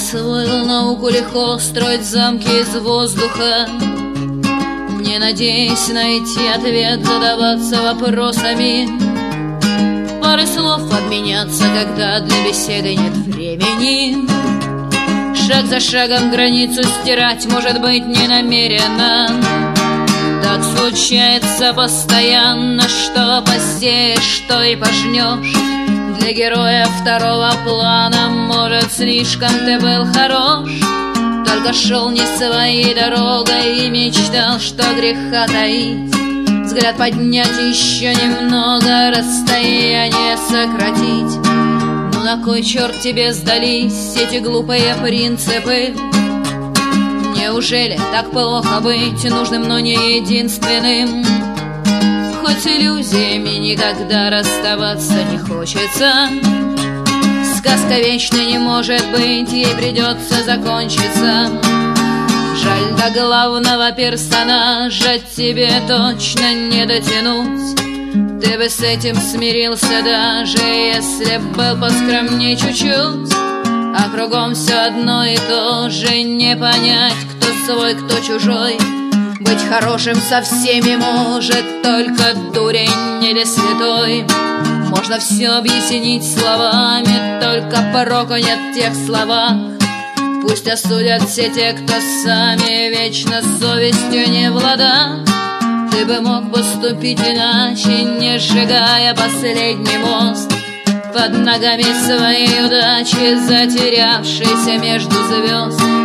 освоил науку легко строить замки из воздуха. Не надеясь найти ответ, задаваться вопросами, пары слов обменяться, когда для беседы нет времени. Шаг за шагом границу стирать, может быть, не намеренно. Так случается постоянно, что посеешь, что и пожнешь. Для героя второго плана, может, слишком ты был хорош. Только шел не своей дорогой и мечтал, что греха таить. Взгляд поднять еще немного, расстояние сократить. Ну на кой черт тебе сдались эти глупые принципы? Неужели так плохо быть нужным, но не единственным? Хоть иллюзиями никогда расставаться не хочется. Сказка вечной не может быть, ей придется закончиться. Жаль, до главного персонажа тебе точно не дотянуть. Ты бы с этим смирился, даже если был поскромней чуть-чуть. А кругом все одно и то же, не понять, кто свой, кто чужой. Быть хорошим со всеми может только дурень или святой. Можно все объяснить словами, только порока нет в тех словах. Пусть осудят все те, кто сами вечно совестью не в ладах. Ты бы мог поступить иначе, не сжигая последний мост под ногами своей удачи, затерявшейся между звезд.